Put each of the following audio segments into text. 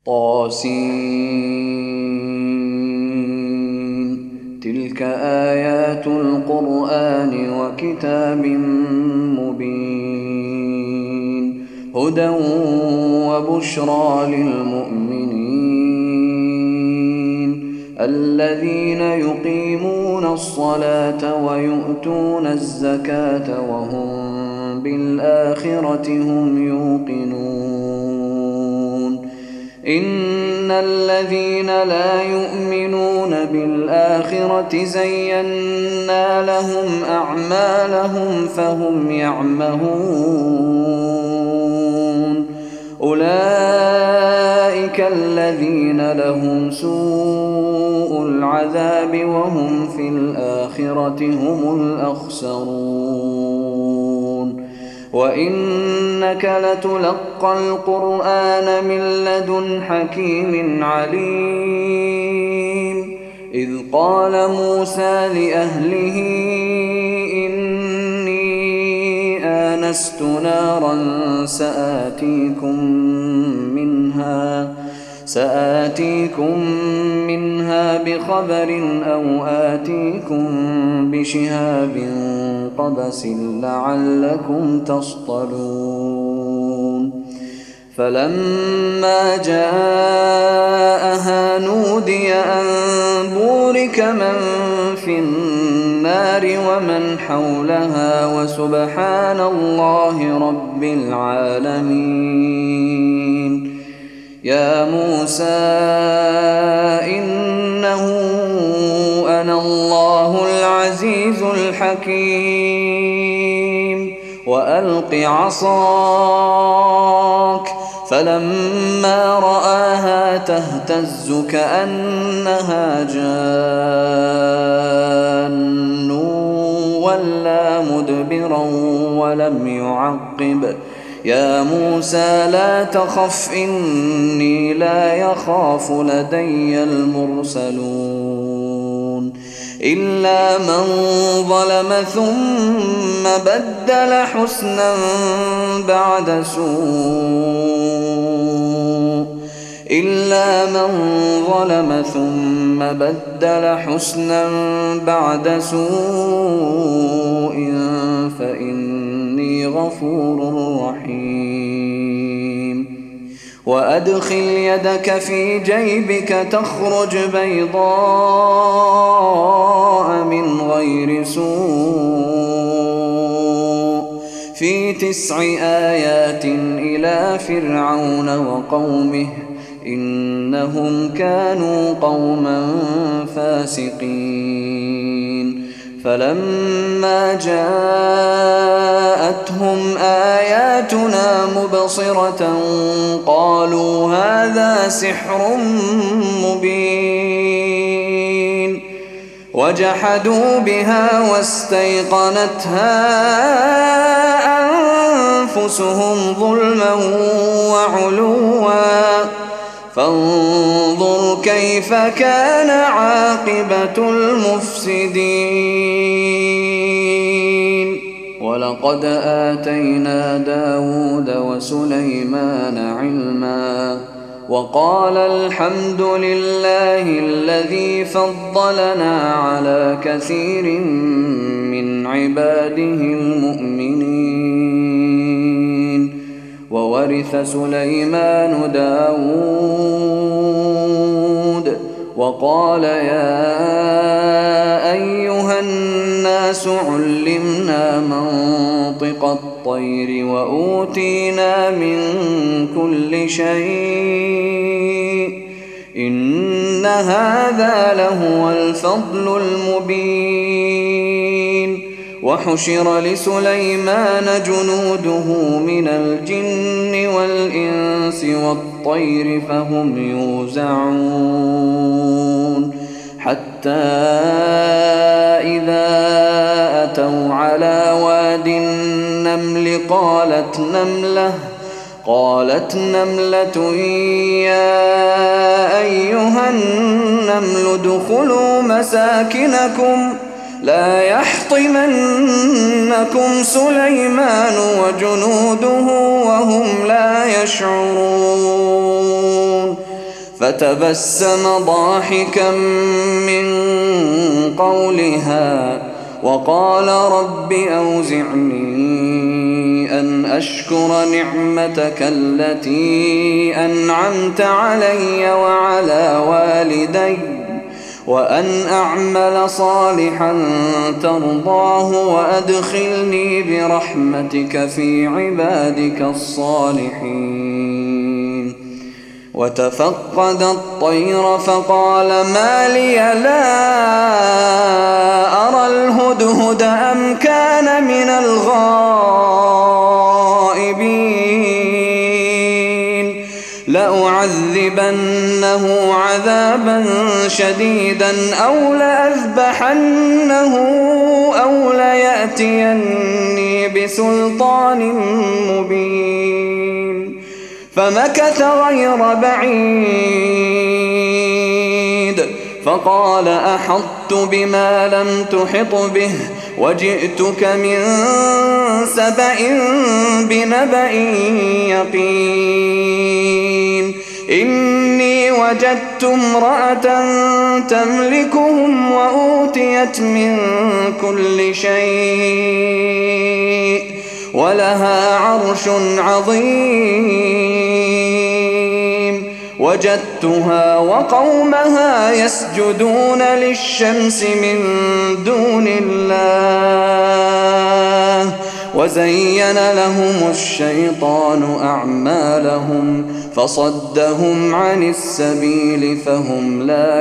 طس. تلك آيات القرآن وكتاب مبين هدى وبشرى للمؤمنين الذين يقيمون الصلاة ويؤتون الزكاة وهم بالآخرة هم يوقنون. إن الذين لا يؤمنون بالآخرة زينا لهم أعمالهم فهم يعمهون. أولئك الذين لهم سوء العذاب وهم في الآخرة هم الأخسرون. وإنك لتلقى القرآن من لدن حكيم عليم. إذ قال موسى لأهله إني آنست نارا سآتيكم منها بخبر أو آتيكم بشهاب قبس لعلكم تصطلون. فلما جاءها نودي أن بورك من في النار ومن حولها وسبحان الله رب العالمين. يا موسى إنه أنا الله العزيز الحكيم وألق عصاك. فلما رآها تهتز كأنها جان ولا مدبرا ولم يعقب. يا موسى لا تخف إني لا يخاف لدي المرسلون. إلا من ظلم ثم بدل حسنا بعد سوء فإني غفور رحيم. وأدخل يدك في جيبك تخرج بيضاء من غير سوء في 9 آيات إلى فرعون وقومه إنهم كانوا قوما فاسقين. فلما جاءتهم آياتنا مبصرة قالوا هذا سحر مبين. وجحدوا بها واستيقنتها أنفسهم ظلما وعلوا فانظر كيف كان عاقبة المفسدين. ولقد آتينا داود وسليمان علما وقال الحمد لله الذي فضلنا على كثير من عباده المؤمنين. وورث سليمان داود وقال يا أيها الناس علمنا منطق الطير وأوتينا من كل شيء إن هذا لهو الفضل المبين. وحشر لسليمان جنوده من الجن والإنس والطير فهم يوزعون حتى إذا أتوا على واد النمل قالت نملة يا أيها النمل ادخلوا مساكنكم لا يحطمنكم سليمان وجنوده وهم لا يشعرون فتبسم ضاحكا من قولها وقال رب أوزعني أن أشكر نعمتك التي أنعمت علي وعلى والدي وأن أعمل صالحا ترضاه وأدخلني برحمتك في عبادك الصالحين. وتفقد الطير فقال ما لي لا أرى الهدهد أم كان من الغائبين لأعذبنه عذابا شديدا أو لأذبحنه أو ليأتيني بسلطان مبين. فمكث غير بعيد فقال أحطت بما لم تحط به وجئتك من سبأ بنبأ يقين. إني وجدت امرأة تملكهم وأوتيت من كل شيء ولها عرش عظيم. وجدتها وقومها يسجدون للشمس من دون الله وزين لهم الشيطان أعمالهم فصدهم عن السبيل فهم لا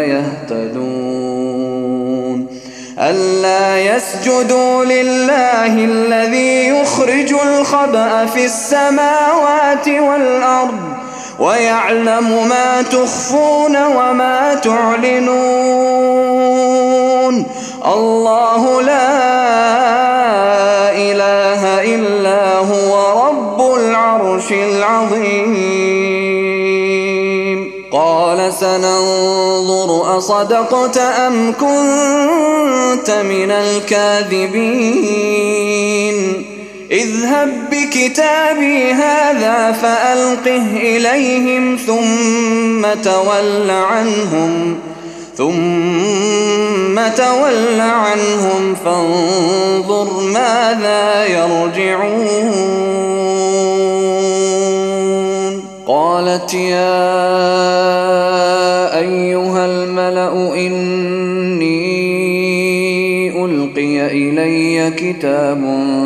يهتدون. ألا يسجدوا لله الذي يخرج الخبأ في السماوات والأرض ويعلم ما تخفون وما تعلنون. الله لا إله إلا هو رب العرش العظيم. قال سننظر أصدقت أم كنت من الكاذبين. اذهب بكتابي هذا فألقه إليهم ثم تول عنهم فانظر ماذا يرجعون. قالت يا أيها الملأ إني ألقي إلي كتاب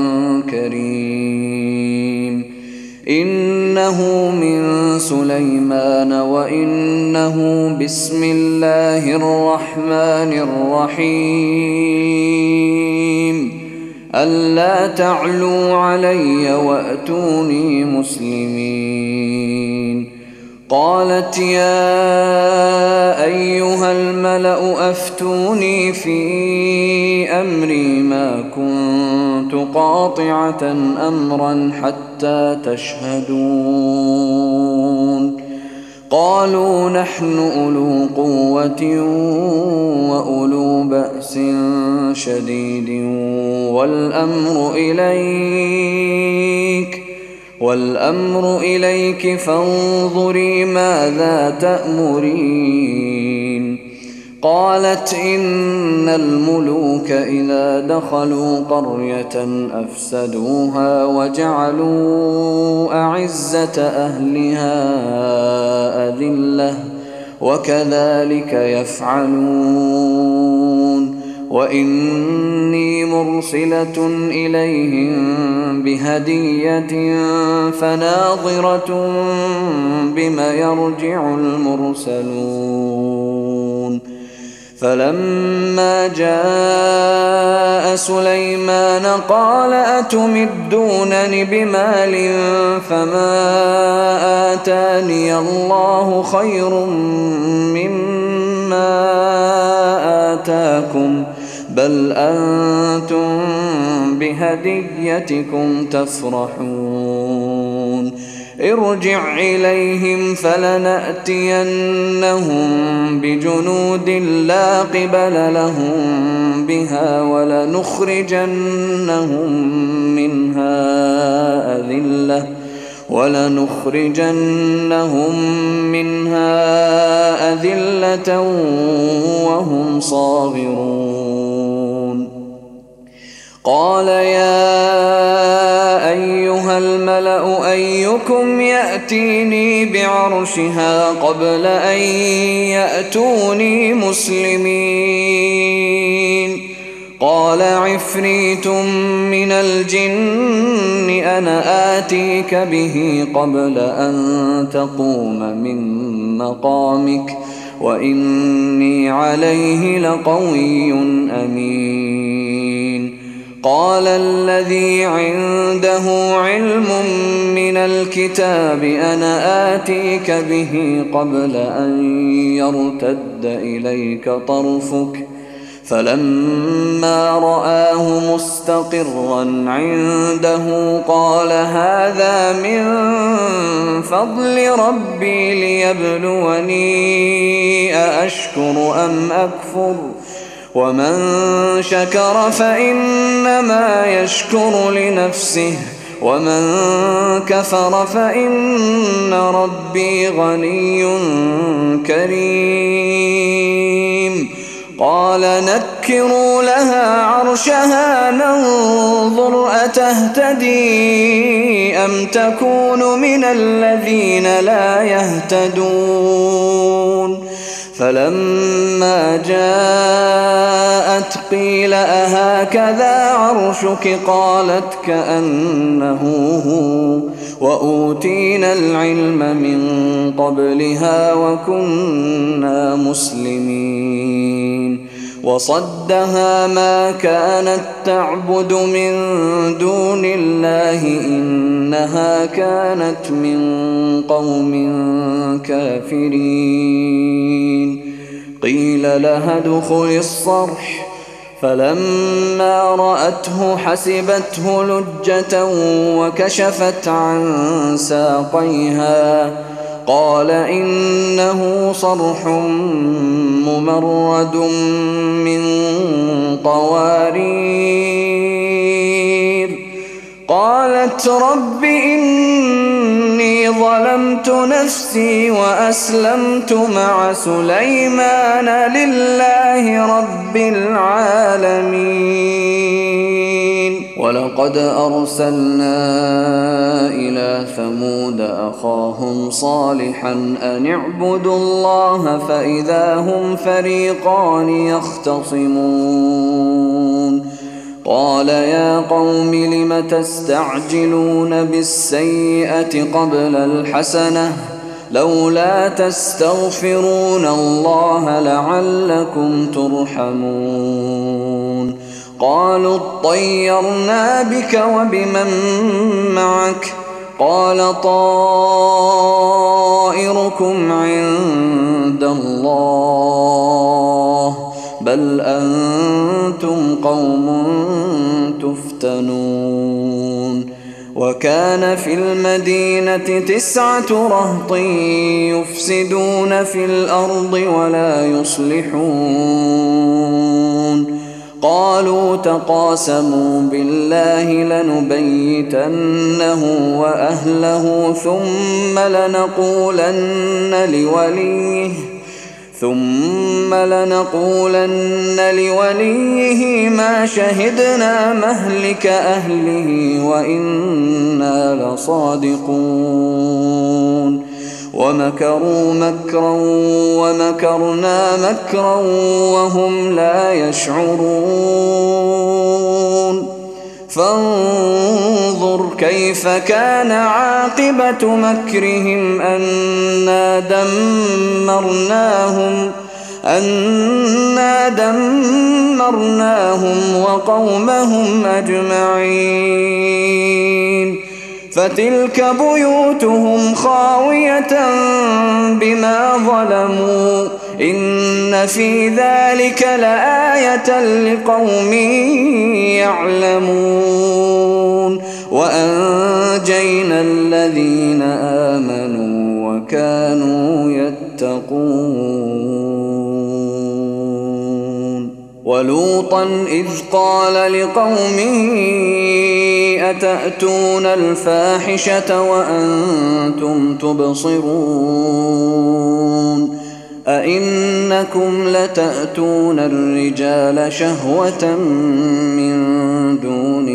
كريم إنه من سليمان وإنه بسم الله الرحمن الرحيم ألا تعلوا علي وأتوني مسلمين. قالت يا أيها الملأ أفتوني في أمري ما كنت قاطعة أمرا حتى تشهدون. قالوا نحن أولو قوة وأولو بأس شديد والأمر إليك فانظري ماذا تأمرين. قالت إن الملوك إذا دخلوا قرية أفسدوها وجعلوا أعزة أهلها أذلة وكذلك يفعلون. وإني مرسلة إليهم بهدية فناظرة بما يرجع المرسلون. فلما جاء سليمان قال أتمدونني بمال فما آتاني الله خير مما آتاكم بل أنتم بهديتكم تفرحون. ارجع إليهم فلنأتينهم بجنود لا قبل لهم بها ولنخرجنهم منها أذلة وهم صاغرون. قال يا أيها الملأ أيكم يأتيني بعرشها قبل أن يأتوني مسلمين. قال عفريت من الجن أنا آتيك به قبل أن تقوم من مقامك وإني عليه لقوي أمين. قال الذي عنده علم من الكتاب أنا آتيك به قبل أن يرتد إليك طرفك فلما رآه مستقرا عنده قال هذا من فضل ربي ليبلوني أأشكر أم أكفر ومن شكر فإنما يشكر لنفسه ومن كفر فإن ربي غني كريم. قال نكروا لها عرشها ننظر أتهتدي أم تكون من الذين لا يهتدون. فلما جاءت قيل أهكذا عرشك قالت كأنه هو وأوتينا العلم من قبلها وكنا مسلمين. وصدها ما كانت تعبد من دون الله إنها كانت من قوم كافرين. قيل لها ادخل الصرح فلما رأته حسبته لجة وكشفت عن ساقيها قال إنه صرح ممرد من قوارير. قالت رب إني ظلمت نفسي وأسلمت مع سليمان لله رب العالمين. ولقد أرسلنا إلى ثمود أخاهم صالحا أن اعبدوا الله فإذا هم فريقان يختصمون. قال يا قوم لم تستعجلون بالسيئة قبل الحسنة لولا تستغفرون الله لعلكم ترحمون. قالوا اطيرنا بك وبمن معك قال طائركم عند الله بل أنتم قوم تفتنون. وكان في المدينة 9 رهط يفسدون في الأرض ولا يصلحون. قالوا تقاسموا بالله لنبيتنه وأهله ثم لنقولن لوليه ما شهدنا مهلك أهله وإنا لصادقون. ومكروا مكرا ومكرنا مكرا وهم لا يشعرون. فانظر كيف كان عاقبة مكرهم أنا دمرناهم وقومهم أجمعين. فتلك بيوتهم خاوية بما ظلموا إن في ذلك لآية لقوم يعلمون. وأنجينا الذين آمنوا وكانوا يتقون. ولوطا إذ قال لقومه أتأتون الفاحشة وأنتم تبصرون أئنكم لتأتون الرجال شهوة من دون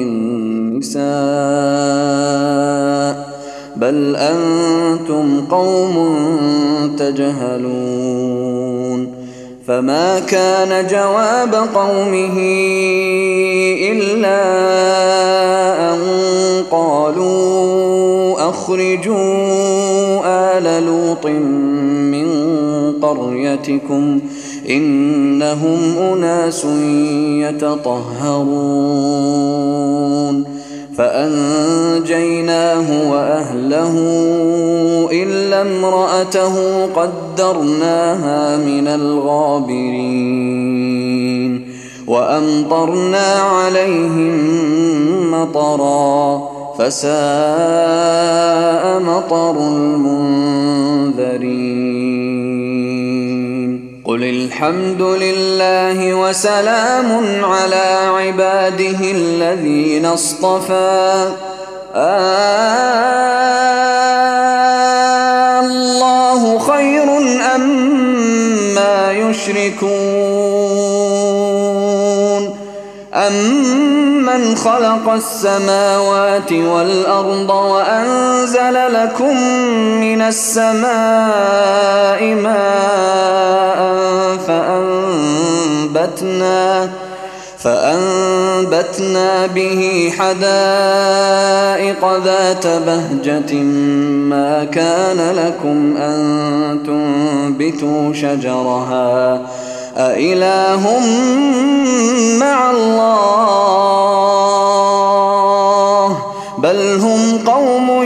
النساء بل أنتم قوم تجهلون فما كان جواب قومه إلا أن قالوا أخرجوا آل لوط من قريتكم إنهم أناس يتطهرون فأنجيناه وأهله إلا امرأته قدرناها من الغابرين وأمطرنا عليهم مطرا فساء مطر المنذرين قل الحمد لله وسلام على عباده الذين اصطفى الله خير أما يشركون أمن خلق السماوات والأرض وأنزل لكم من السماء ماء فأنبتنا به حدائق ذات بهجة ما كان لكم أن تنبتوا شجرها أإله مع الله بل هم قوم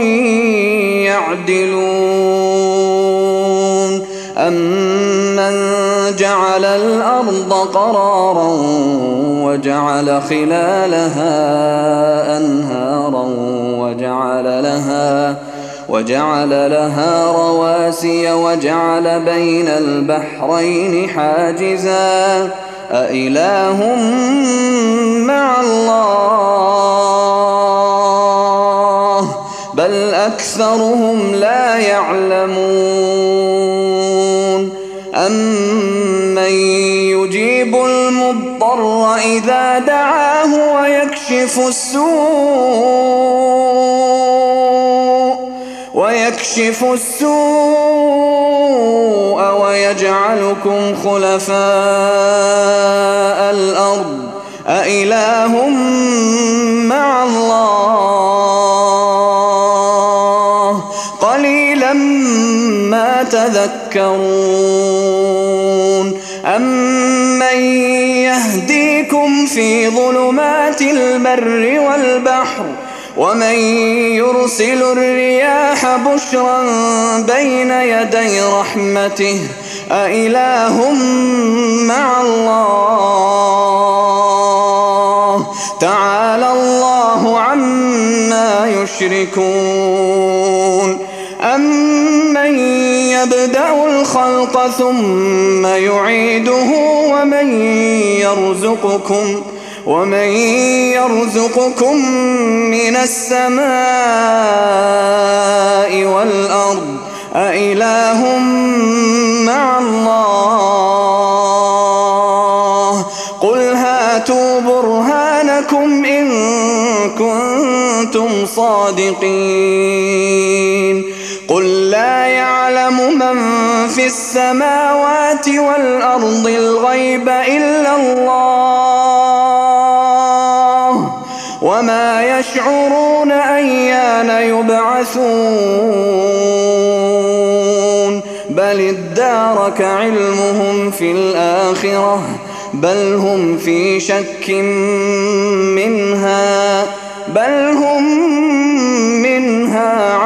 يعدلون أمن جعل الأرض قرارا وجعل خلالها أنهارا وجعل لها رواسي وجعل بين البحرين حاجزا أإله مع الله بل أكثرهم لا يعلمون أمن يجيب المضطر إذا دعاه ويكشف السوء ويجعلكم خلفاء الأرض أإله مع الله قليلا ما تذكرون أمن يهديكم في ظلمات البر والبحر ومن يرسل الرياح بشرا بين يدي رحمته أإله مع الله تعالى الله عما يشركون أمن يبدأ الخلق ثم يعيده ومن يرزقكم من السماء والأرض أإله مع الله قل هاتوا برهانكم إن كنتم صادقين قل لا يعلم من في السماوات والأرض الغيب إلا الله وما يشعرون أيان يبعثون بل ادارك علمهم في الآخرة بل هم في شك منها بل هم منها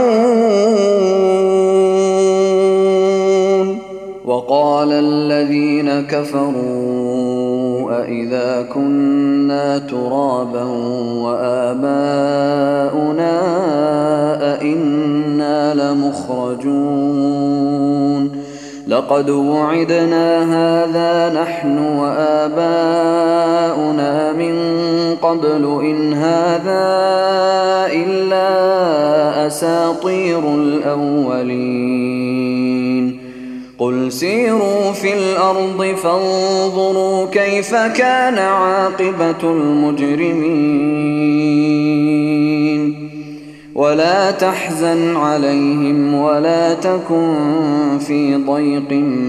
عمون وقال الذين كفروا أإذا كنا ترابا وآباؤنا أإنا لمخرجون لقد وعدنا هذا نحن وآباؤنا من قبل إن هذا إلا أساطير الأولين قل سيروا في الأرض فانظروا كيف كان عاقبة المجرمين ولا تحزن عليهم ولا تكن في ضيق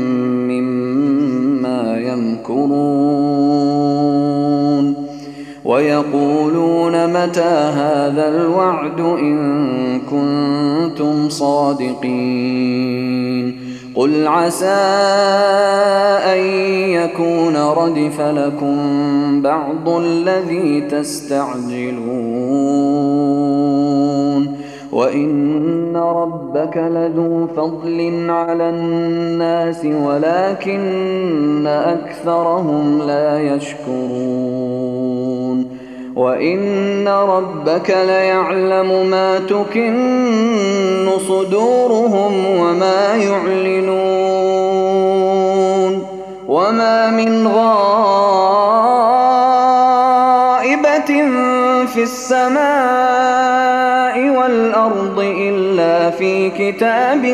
مما يمكرون ويقولون متى هذا الوعد إن كنتم صادقين قل عسى أن يكون ردف لكم بعض الذي تستعجلون وإن ربك لذو فضل على الناس ولكن أكثرهم لا يشكرون وإن ربك ليعلم ما تكن صدورهم وما يعلنون وما من غائبة في السماء والأرض إلا في كتاب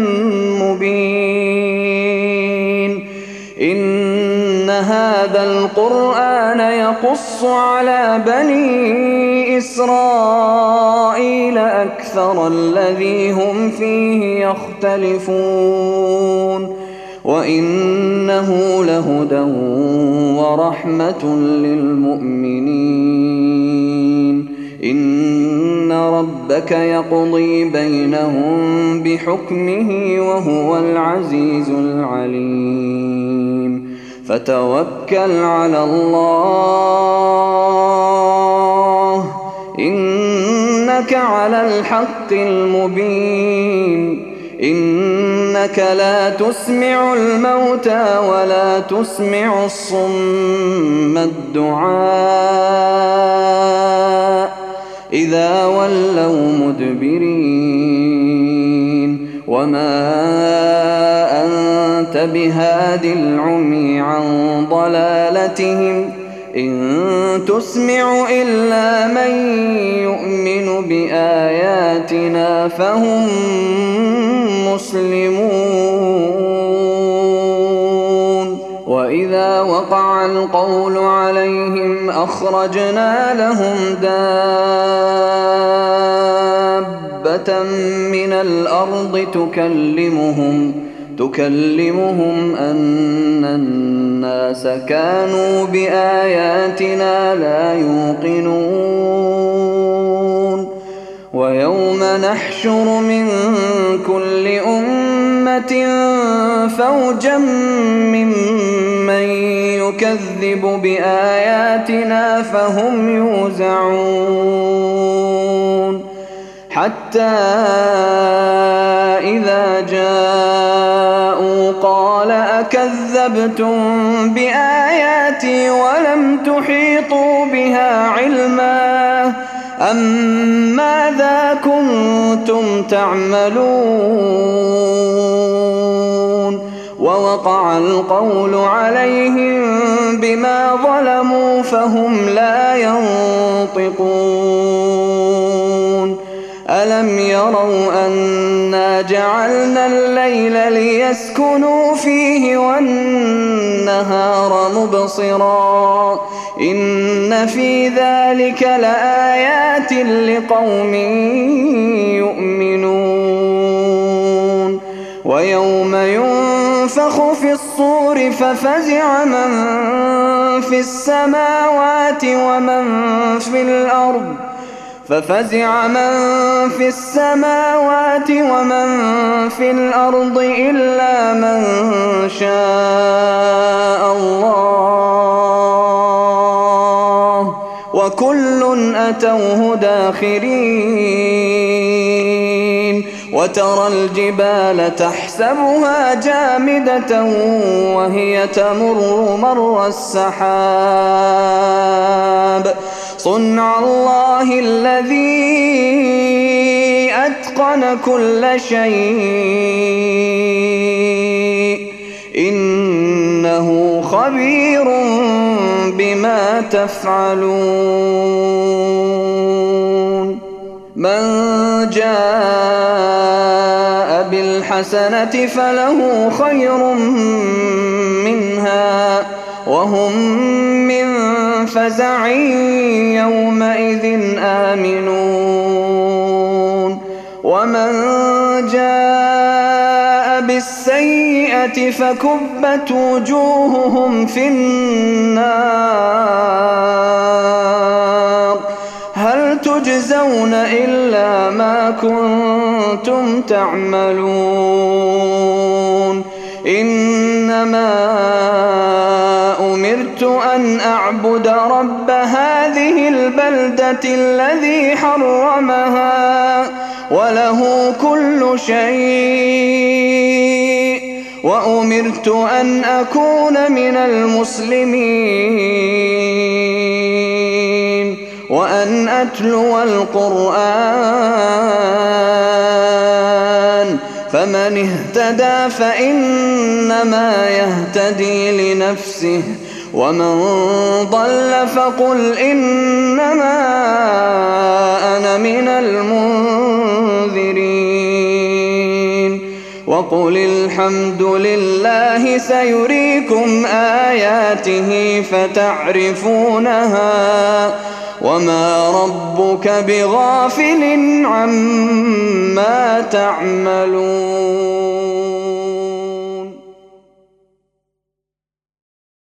مبين إن هذا القرآن يقص على بني إسرائيل أكثر الذي هم فيه يختلفون وإنه لهدى ورحمة للمؤمنين إن ربك يقضي بينهم بحكمه وهو العزيز العليم فتوكل على الله إنك على الحق المبين إنك لا تسمع الموتى ولا تسمع الصم الدعاء إذا ولوا مدبرين وما أنت بهاد العمي عن ضلالتهم إن تسمع إلا من يؤمن بآياتنا فهم مسلمون وإذا وقع القول عليهم أخرجنا لهم دابة من الأرض تكلمهم أن الناس كانوا بآياتنا لا يوقنون ويوم نحشر من كل أمة فوجا ممن يكذب بآياتنا فهم يوزعون حتى إذا جاءوا قال أكذبتم بآياتي ولم تحيطوا بها علما أم ماذا كنتم تعملون ووقع القول عليهم بما ظلموا فهم لا ينطقون ألم يروا أنا جعلنا الليل ليسكنوا فيه والنهار مبصرا إن في ذلك لآيات لقوم يؤمنون ويوم ينفخ في الصور ففزع من في السماوات ومن في الأرض إلا من شاء الله وكل أتوه داخرين وترى الجبال تحسبها جامدة وهي تمر مر السحاب صنع الله الذي أتقن كل شيء إنه خبير بما تفعلون من جاء بالحسنة الحسنة فله خير منها وهم من فزع يومئذ آمنون ومن جاء بالسيئة فكبت وجوههم في النار هل تجزون إلا ما كنتم تعملون إنما أمرت أن أعبد رب هذه البلدة الذي حرمها وله كل شيء وأمرت أن أكون من المسلمين وأن أتلو القرآن فمن اهتدى فإنما يهتدي لنفسه ومن ضل فقل إنما أنا من المنذرين وقل الحمد لله سيريكم آياته فتعرفونها وما ربك بغافل عما تعملون